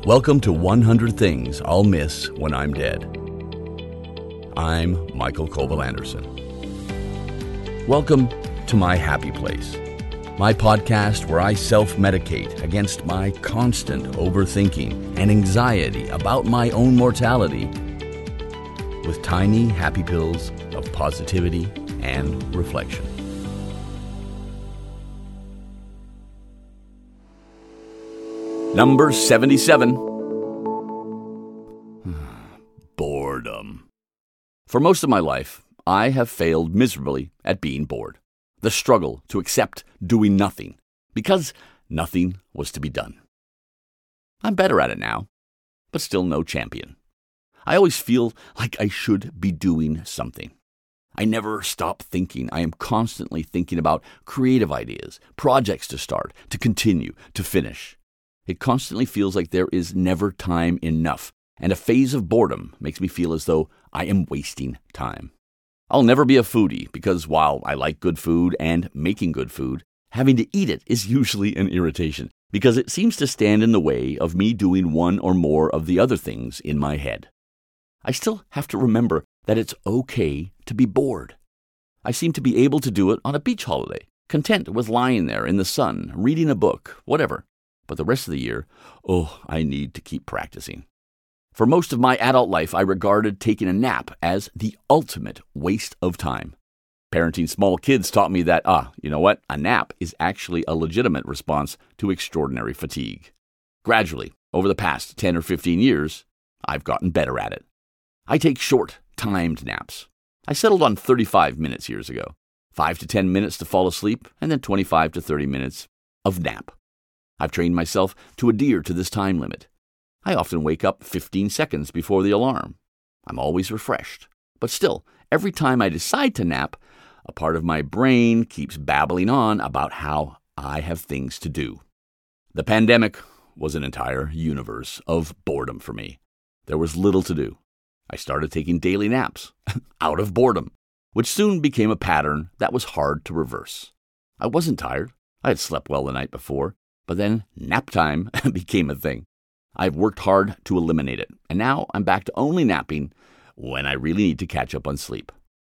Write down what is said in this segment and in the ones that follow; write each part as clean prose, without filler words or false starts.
Welcome to 100 Things I'll Miss When I'm Dead. I'm Michael Koval-Anderson. Welcome to my happy place, my podcast where I self-medicate against my constant overthinking and anxiety about my own mortality with tiny happy pills of positivity and reflection. Number 77. Boredom. For most of my life, I have failed miserably at being bored. The struggle to accept doing nothing, because nothing was to be done. I'm better at it now, but still no champion. I always feel like I should be doing something. I never stop thinking. I am constantly thinking about creative ideas, projects to start, to continue, to finish. It constantly feels like there is never time enough, and a phase of boredom makes me feel as though I am wasting time. I'll never be a foodie because while I like good food and making good food, having to eat it is usually an irritation because it seems to stand in the way of me doing one or more of the other things in my head. I still have to remember that it's okay to be bored. I seem to be able to do it on a beach holiday, content with lying there in the sun, reading a book, whatever. But the rest of the year, I need to keep practicing. For most of my adult life, I regarded taking a nap as the ultimate waste of time. Parenting small kids taught me that, a nap is actually a legitimate response to extraordinary fatigue. Gradually, over the past 10 or 15 years, I've gotten better at it. I take short, timed naps. I settled on 35 minutes years ago, 5 to 10 minutes to fall asleep, and then 25 to 30 minutes of nap. I've trained myself to adhere to this time limit. I often wake up 15 seconds before the alarm. I'm always refreshed. But still, every time I decide to nap, a part of my brain keeps babbling on about how I have things to do. The pandemic was an entire universe of boredom for me. There was little to do. I started taking daily naps out of boredom, which soon became a pattern that was hard to reverse. I wasn't tired. I had slept well the night before. But then nap time became a thing. I've worked hard to eliminate it, and now I'm back to only napping when I really need to catch up on sleep.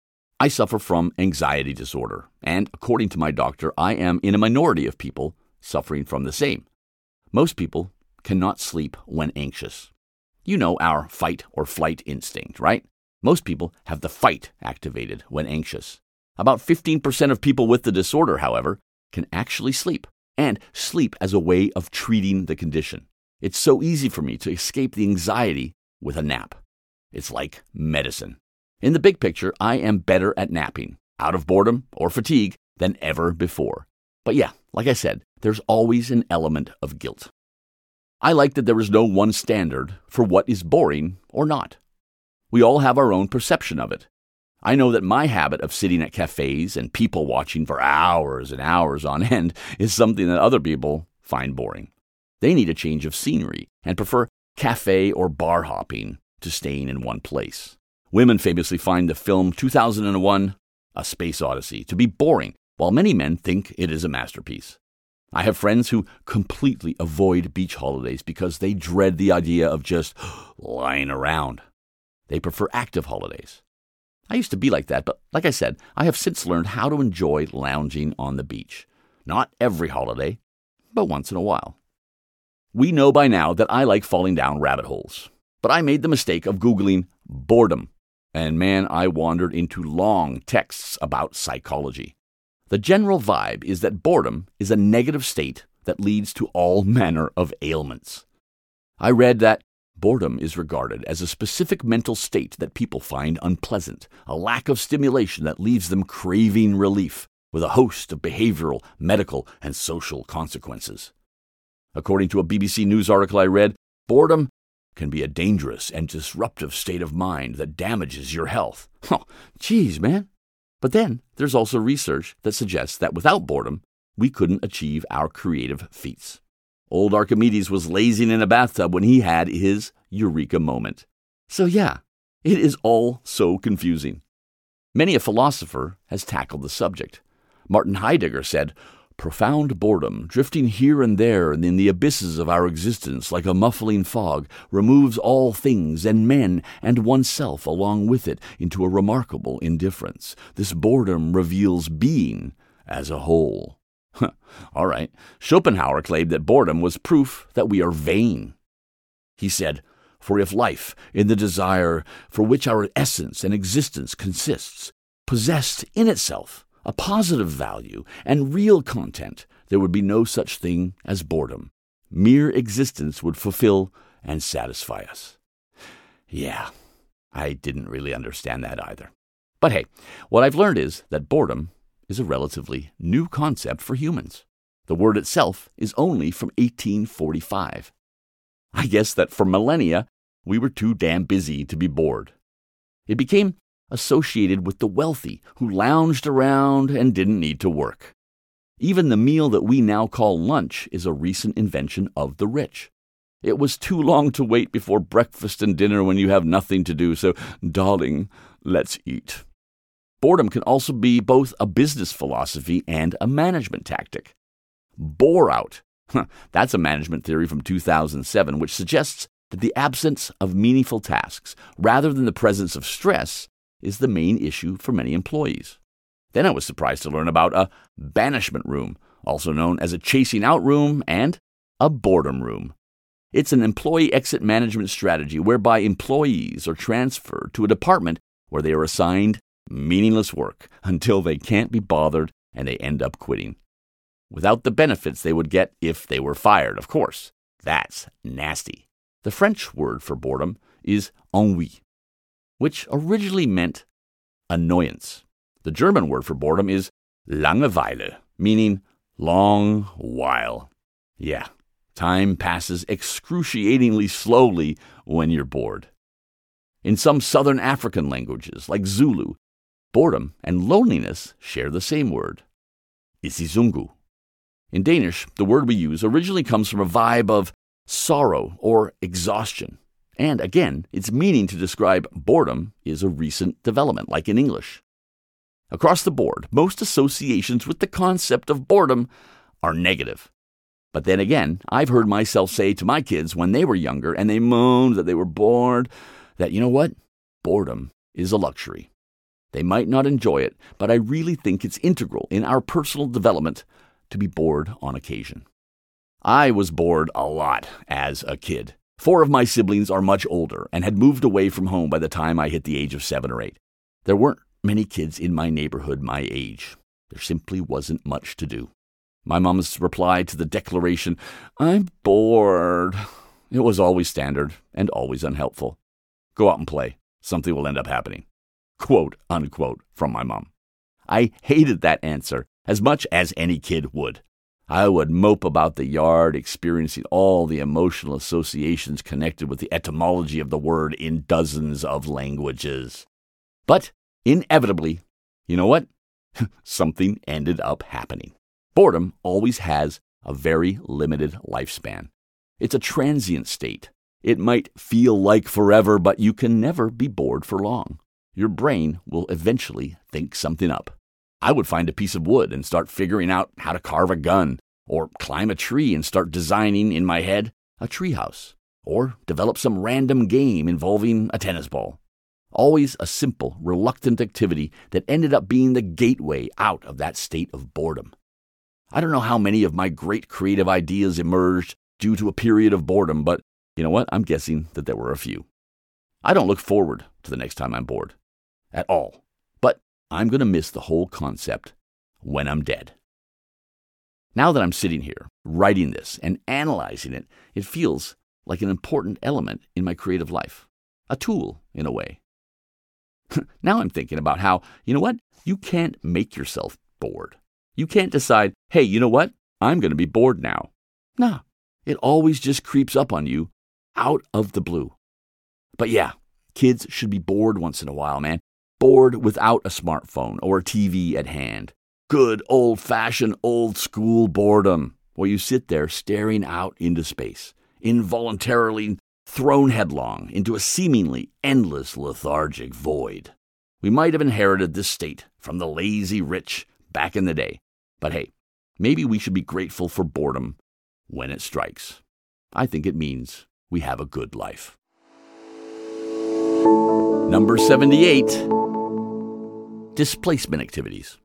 I suffer from anxiety disorder, and according to my doctor, I am in a minority of people suffering from the same. Most people cannot sleep when anxious. You know our fight or flight instinct, right? Most people have the fight activated when anxious. About 15% of people with the disorder, however, can actually sleep. And sleep as a way of treating the condition. It's so easy for me to escape the anxiety with a nap. It's like medicine. In the big picture, I am better at napping, out of boredom or fatigue, than ever before. But yeah, like I said, there's always an element of guilt. I like that there is no one standard for what is boring or not. We all have our own perception of it. I know that my habit of sitting at cafes and people watching for hours and hours on end is something that other people find boring. They need a change of scenery and prefer cafe or bar hopping to staying in one place. Women famously find the film 2001, A Space Odyssey, to be boring, while many men think it is a masterpiece. I have friends who completely avoid beach holidays because they dread the idea of just lying around. They prefer active holidays. I used to be like that, but like I said, I have since learned how to enjoy lounging on the beach. Not every holiday, but once in a while. We know by now that I like falling down rabbit holes, but I made the mistake of Googling boredom, and man, I wandered into long texts about psychology. The general vibe is that boredom is a negative state that leads to all manner of ailments. I read that boredom is regarded as a specific mental state that people find unpleasant, a lack of stimulation that leaves them craving relief, with a host of behavioral, medical, and social consequences. According to a BBC News article I read, boredom can be a dangerous and disruptive state of mind that damages your health. Geez, man. But then there's also research that suggests that without boredom, we couldn't achieve our creative feats. Old Archimedes was lazing in a bathtub when he had his eureka moment. So yeah, it is all so confusing. Many a philosopher has tackled the subject. Martin Heidegger said, Profound boredom, drifting here and there in the abysses of our existence like a muffling fog, removes all things and men and oneself along with it into a remarkable indifference. This boredom reveals being as a whole. All right, Schopenhauer claimed that boredom was proof that we are vain. He said, "For if life, in the desire for which our essence and existence consists, possessed in itself a positive value and real content, there would be no such thing as boredom. Mere existence would fulfill and satisfy us." Yeah, I didn't really understand that either. But hey, what I've learned is that boredom is a relatively new concept for humans. The word itself is only from 1845. I guess that for millennia, we were too damn busy to be bored. It became associated with the wealthy who lounged around and didn't need to work. Even the meal that we now call lunch is a recent invention of the rich. It was too long to wait before breakfast and dinner when you have nothing to do, so, darling, let's eat. Boredom can also be both a business philosophy and a management tactic. Bore out. That's a management theory from 2007, which suggests that the absence of meaningful tasks, rather than the presence of stress, is the main issue for many employees. Then I was surprised to learn about a banishment room, also known as a chasing out room and a boredom room. It's an employee exit management strategy whereby employees are transferred to a department where they are assigned meaningless work until they can't be bothered and they end up quitting. Without the benefits they would get if they were fired, of course. That's nasty. The French word for boredom is ennui, which originally meant annoyance. The German word for boredom is Langeweile, meaning long while. Yeah, time passes excruciatingly slowly when you're bored. In some southern African languages, like Zulu, boredom and loneliness share the same word, isizungu. In Danish, the word we use originally comes from a vibe of sorrow or exhaustion. And again, its meaning to describe boredom is a recent development, like in English. Across the board, most associations with the concept of boredom are negative. But then again, I've heard myself say to my kids when they were younger and they moaned that they were bored, that, you know what? Boredom is a luxury. They might not enjoy it, but I really think it's integral in our personal development to be bored on occasion. I was bored a lot as a kid. 4 of my siblings are much older and had moved away from home by the time I hit the age of 7 or 8. There weren't many kids in my neighborhood my age. There simply wasn't much to do. My mom's reply to the declaration, "I'm bored," it was always standard and always unhelpful. "Go out and play. Something will end up happening." Quote, unquote, from my mom. I hated that answer as much as any kid would. I would mope about the yard, experiencing all the emotional associations connected with the etymology of the word in dozens of languages. But inevitably, you know what? Something ended up happening. Boredom always has a very limited lifespan. It's a transient state. It might feel like forever, but you can never be bored for long. Your brain will eventually think something up. I would find a piece of wood and start figuring out how to carve a gun, or climb a tree and start designing in my head a treehouse, or develop some random game involving a tennis ball. Always a simple, reluctant activity that ended up being the gateway out of that state of boredom. I don't know how many of my great creative ideas emerged due to a period of boredom, but you know what? I'm guessing that there were a few. I don't look forward to the next time I'm bored at all, but I'm going to miss the whole concept when I'm dead. Now that I'm sitting here, writing this and analyzing it, it feels like an important element in my creative life, a tool in a way. Now I'm thinking about how, you know what? You can't make yourself bored. You can't decide, hey, you know what? I'm going to be bored now. Nah, it always just creeps up on you out of the blue. But yeah, kids should be bored once in a while, man. Bored without a smartphone or a TV at hand. Good old-fashioned old-school boredom, where you sit there staring out into space, involuntarily thrown headlong into a seemingly endless lethargic void. We might have inherited this state from the lazy rich back in the day. But hey, maybe we should be grateful for boredom when it strikes. I think it means we have a good life. Number 78, displacement activities.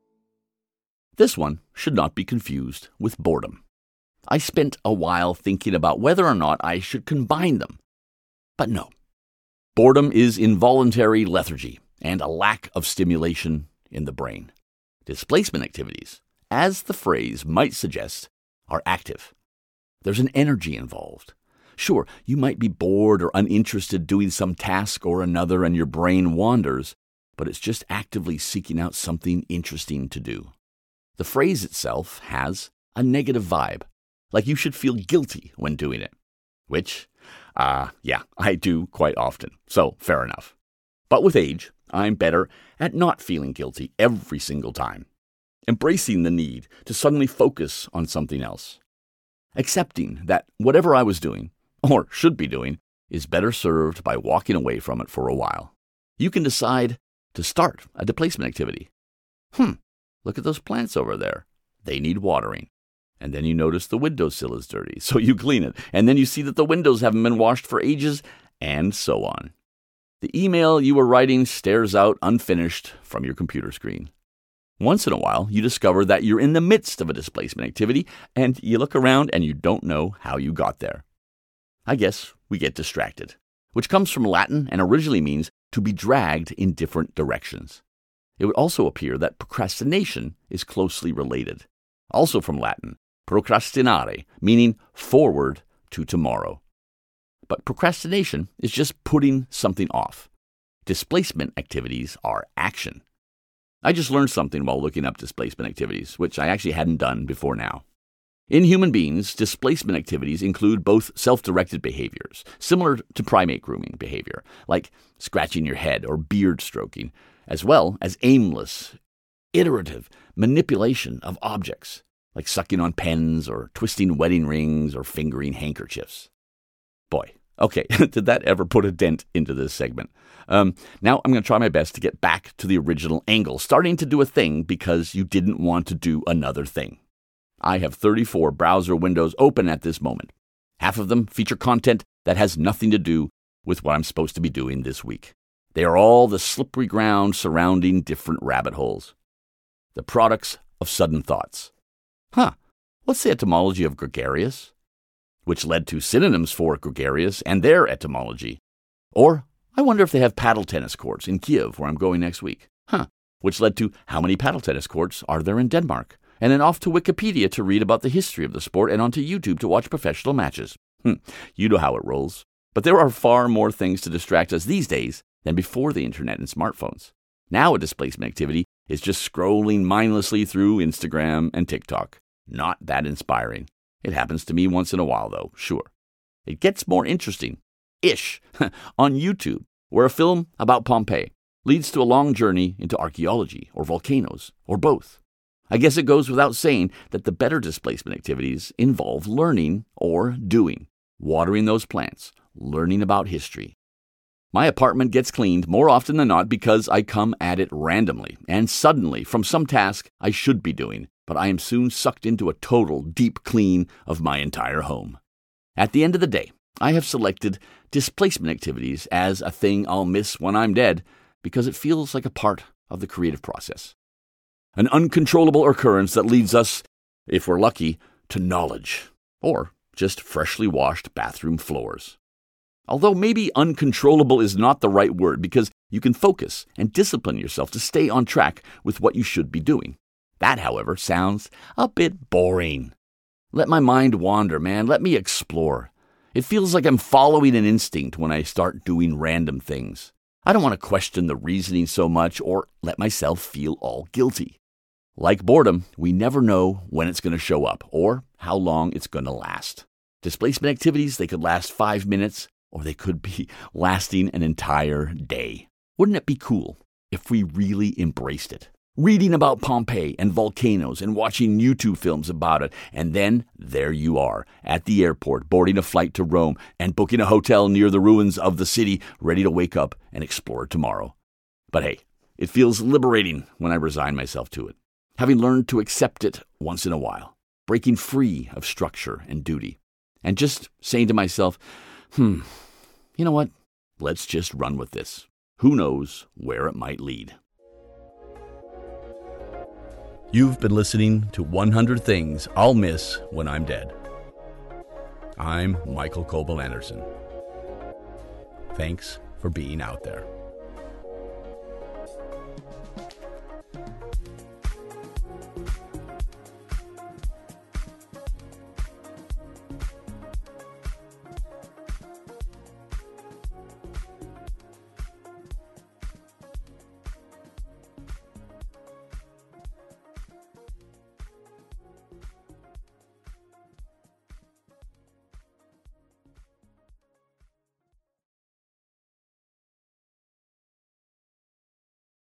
This one should not be confused with boredom. I spent a while thinking about whether or not I should combine them. But no. Boredom is involuntary lethargy and a lack of stimulation in the brain. Displacement activities, as the phrase might suggest, are active. There's an energy involved. Sure, you might be bored or uninterested doing some task or another and your brain wanders, but it's just actively seeking out something interesting to do. The phrase itself has a negative vibe, like you should feel guilty when doing it, which, I do quite often, so fair enough. But with age, I'm better at not feeling guilty every single time, embracing the need to suddenly focus on something else, accepting that whatever I was doing, or should be doing, is better served by walking away from it for a while. You can decide to start a displacement activity. Look at those plants over there. They need watering. And then you notice the windowsill is dirty, so you clean it. And then you see that the windows haven't been washed for ages, and so on. The email you were writing stares out unfinished from your computer screen. Once in a while, you discover that you're in the midst of a displacement activity, and you look around and you don't know how you got there. I guess we get distracted, which comes from Latin and originally means to be dragged in different directions. It would also appear that procrastination is closely related, also from Latin, procrastinare, meaning forward to tomorrow. But procrastination is just putting something off. Displacement activities are action. I just learned something while looking up displacement activities, which I actually hadn't done before now. In human beings, displacement activities include both self-directed behaviors, similar to primate grooming behavior, like scratching your head or beard stroking, as well as aimless, iterative manipulation of objects, like sucking on pens or twisting wedding rings or fingering handkerchiefs. Boy, okay, did that ever put a dent into this segment? Now I'm going to try my best to get back to the original angle, starting to do a thing because you didn't want to do another thing. I have 34 browser windows open at this moment. Half of them feature content that has nothing to do with what I'm supposed to be doing this week. They are all the slippery ground surrounding different rabbit holes. The products of sudden thoughts. What's the etymology of gregarious? Which led to synonyms for gregarious and their etymology. Or, I wonder if they have paddle tennis courts in Kiev, where I'm going next week. Which led to how many paddle tennis courts are there in Denmark? And then off to Wikipedia to read about the history of the sport and onto YouTube to watch professional matches. You know how it rolls. But there are far more things to distract us these days than before the internet and smartphones. Now a displacement activity is just scrolling mindlessly through Instagram and TikTok. Not that inspiring. It happens to me once in a while, though, sure. It gets more interesting-ish on YouTube, where a film about Pompeii leads to a long journey into archaeology or volcanoes, or both. I guess it goes without saying that the better displacement activities involve learning or doing, watering those plants, learning about history. My apartment gets cleaned more often than not because I come at it randomly and suddenly from some task I should be doing, but I am soon sucked into a total deep clean of my entire home. At the end of the day, I have selected displacement activities as a thing I'll miss when I'm dead because it feels like a part of the creative process. An uncontrollable occurrence that leads us, if we're lucky, to knowledge, or just freshly washed bathroom floors. Although maybe uncontrollable is not the right word because you can focus and discipline yourself to stay on track with what you should be doing. That, however, sounds a bit boring. Let my mind wander, man. Let me explore. It feels like I'm following an instinct when I start doing random things. I don't want to question the reasoning so much or let myself feel all guilty. Like boredom, we never know when it's going to show up or how long it's going to last. Displacement activities, they could last 5 minutes or they could be lasting an entire day. Wouldn't it be cool if we really embraced it? Reading about Pompeii and volcanoes and watching YouTube films about it. And then there you are at the airport, boarding a flight to Rome and booking a hotel near the ruins of the city, ready to wake up and explore tomorrow. But hey, it feels liberating when I resign myself to it, having learned to accept it once in a while. breaking free of structure and duty, and just saying to myself, you know what? Let's just run with this. Who knows where it might lead? You've been listening to 100 Things I'll Miss When I'm Dead. I'm Michael Coble Anderson. Thanks for being out there.